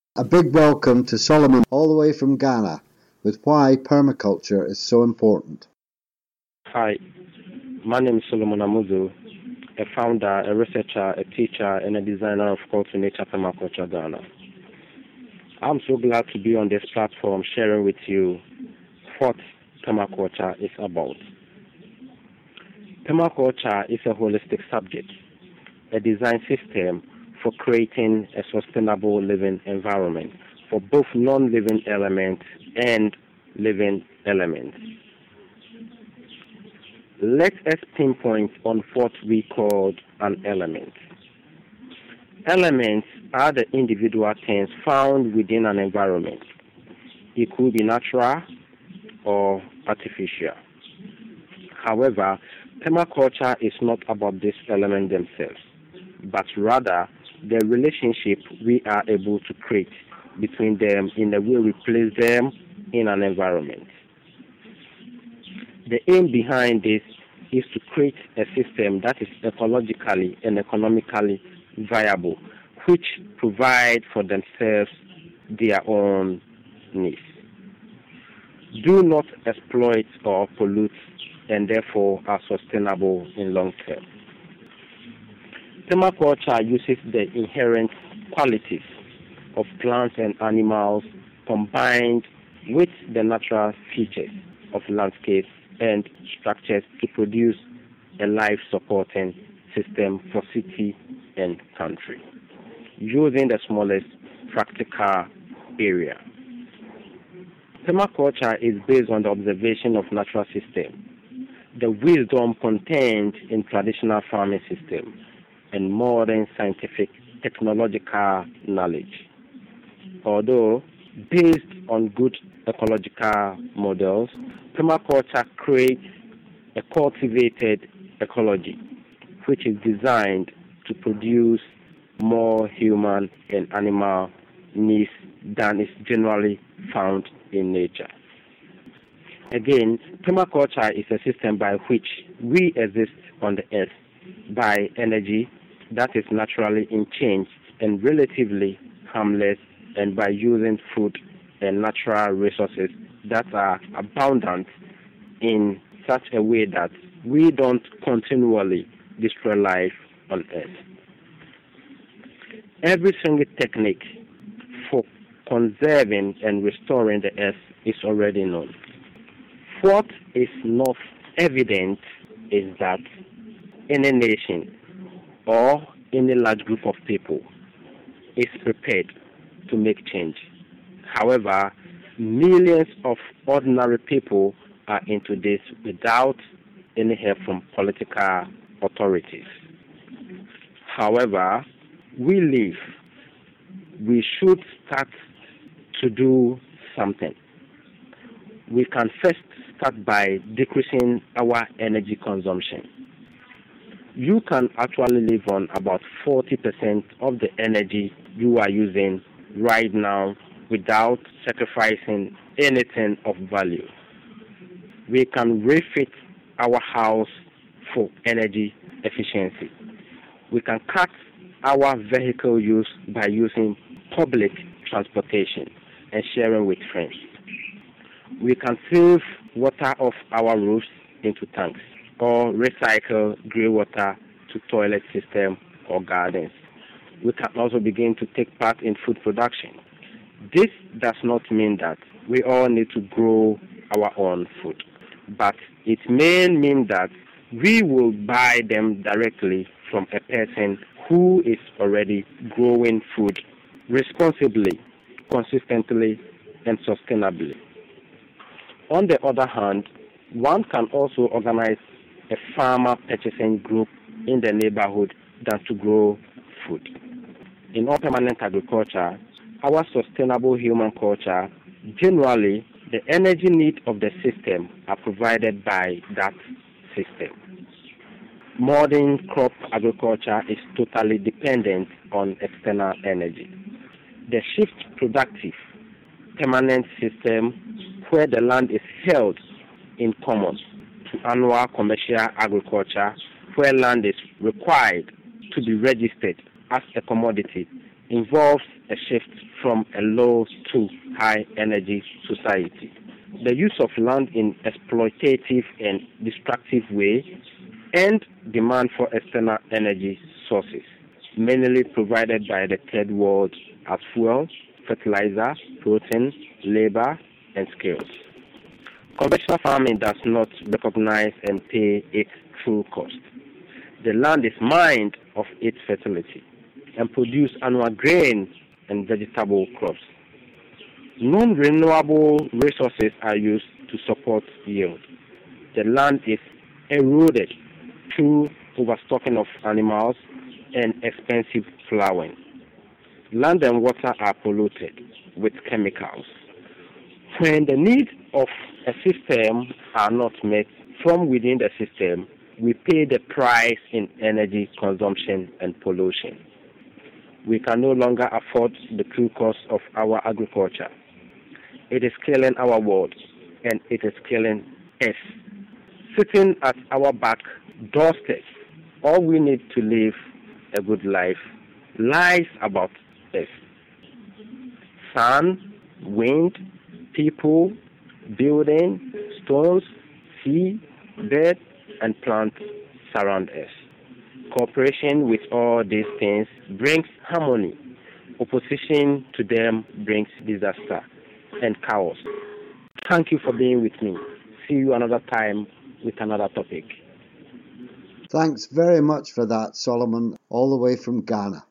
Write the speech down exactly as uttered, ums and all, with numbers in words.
A big welcome to Solomon all the way from Ghana with why permaculture is so important. Hi, my name is Solomon Amuzu, a founder, a researcher, a teacher, and a designer of Culture Nature Permaculture Ghana. I'm so glad to be on this platform sharing with you what permaculture is about. Permaculture is a holistic subject, a design system for creating a sustainable living environment for both non-living elements and living elements. Let us pinpoint on what we call an element. Elements are the individual things found within an environment. It could be natural or artificial. However, permaculture is not about these elements themselves, but rather the relationship we are able to create between them in the way we place them in an environment. The aim behind this is to create a system that is ecologically and economically viable, which provide for themselves their own needs. Do not exploit or pollute and therefore are sustainable in long term. Permaculture uses the inherent qualities of plants and animals combined with the natural features of landscapes and structures to produce a life-supporting system for city and country, using the smallest practical area. Permaculture is based on the observation of natural systems, the wisdom contained in traditional farming systems, and modern scientific technological knowledge. Although based on good ecological models, permaculture creates a cultivated ecology which is designed to produce more human and animal needs than is generally found in nature. Again, permaculture is a system by which we exist on the earth by energy that is naturally in change and relatively harmless, and by using food and natural resources that are abundant in such a way that we don't continually destroy life on earth. Every single technique for conserving and restoring the earth is already known. What is not evident is that any nation or any large group of people is prepared to make change. However, millions of ordinary people are into this without any help from political authorities. However, we live, we should start to do something. We can first start by decreasing our energy consumption. You can actually live on about forty percent of the energy you are using right now without sacrificing anything of value. We can refit our house for energy efficiency. We can cut our vehicle use by using public transportation and sharing with friends. We can save water off our roofs into tanks, or recycle grey water to toilet system or gardens. We can also begin to take part in food production. This does not mean that we all need to grow our own food, but it may mean that we will buy them directly from a person who is already growing food responsibly, consistently, and sustainably. On the other hand, one can also organize a farmer purchasing group in the neighborhood than to grow food. In all permanent agriculture, our sustainable human culture, generally, the energy needs of the system are provided by that system. Modern crop agriculture is totally dependent on external energy. The shift productive permanent system where the land is held in common to annual commercial agriculture where land is required to be registered as a commodity involves a shift from a low to high energy society. The use of land in exploitative and destructive way and demand for external energy sources, mainly provided by the third world as fuel, fertilizer, protein, labor, and skills. Conventional farming does not recognize and pay its true cost. The land is mined of its fertility and produce annual grain and vegetable crops. Non-renewable resources are used to support yield. The land is eroded through overstocking of animals and expensive plowing. Land and water are polluted with chemicals. When the needs of a system are not met from within the system, we pay the price in energy consumption and pollution. We can no longer afford the true cost of our agriculture. It is killing our world, and it is killing us. Sitting at our back doorstep, all we need to live a good life lies about us. Sun, wind, people, building, stones, sea, bird, and plants surround us. Cooperation with all these things brings harmony. Opposition to them brings disaster and chaos. Thank you for being with me. See you another time with another topic. Thanks very much for that, Solomon, all the way from Ghana.